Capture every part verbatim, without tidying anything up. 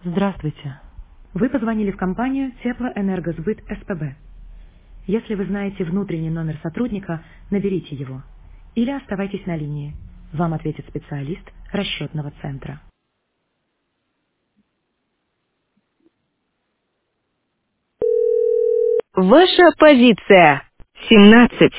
Здравствуйте. Вы позвонили в компанию Теплоэнергосбыт СПБ. Если вы знаете внутренний номер сотрудника, наберите его. Или оставайтесь на линии. Вам ответит специалист расчетного центра. Ваша позиция. семнадцать.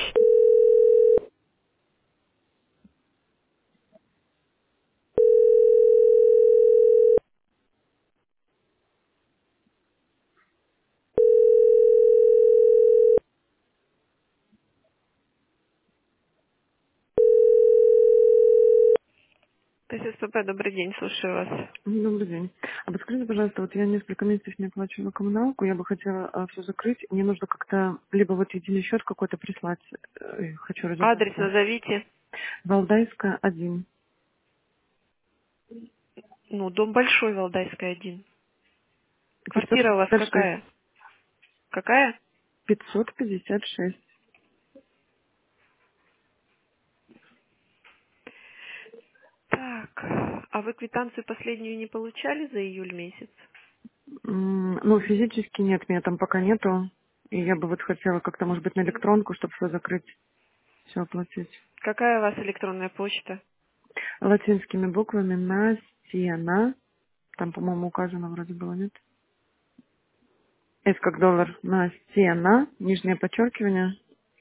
ТССП, добрый день, слушаю вас. Добрый день. А подскажите, пожалуйста, вот я несколько месяцев не оплачивала коммуналку, я бы хотела все закрыть. Мне нужно как-то либо вот единый счет какой-то прислать. э, Хочу Адрес разобраться. назовите. Валдайская, один. Ну, дом большой, Валдайская, один. пятьсот Квартира у вас пятьдесят шесть. какая? Какая? пятьсот пятьдесят шесть. Так, а вы квитанцию последнюю не получали за июль месяц? М, Ну, физически нет, меня там пока нету. И я бы вот хотела как-то, может быть, на электронку, чтобы все закрыть, все оплатить. Какая у вас электронная почта? Латинскими буквами на Сиена. Там, по-моему, указано вроде было, нет? S как доллар на Сиена, нижнее подчеркивание,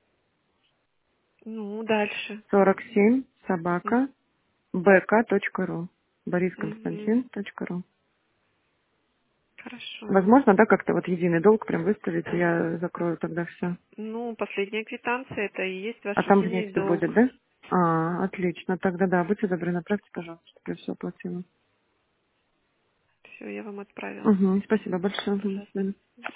Ну, дальше. сорок семь М, собака бк.ру. мгм. борисконстантин.ру. Хорошо. Возможно, да, как-то вот единый долг прям выставить, и я закрою тогда все. Ну, последняя квитанция, это и есть ваш А там единый вместе долг. будет, да? А, отлично. Тогда да, будьте добры, направьте, пожалуйста, чтобы я все оплатила. Все, я вам отправила. Угу, спасибо большое. Мгм, до Пожалуйста. свидания.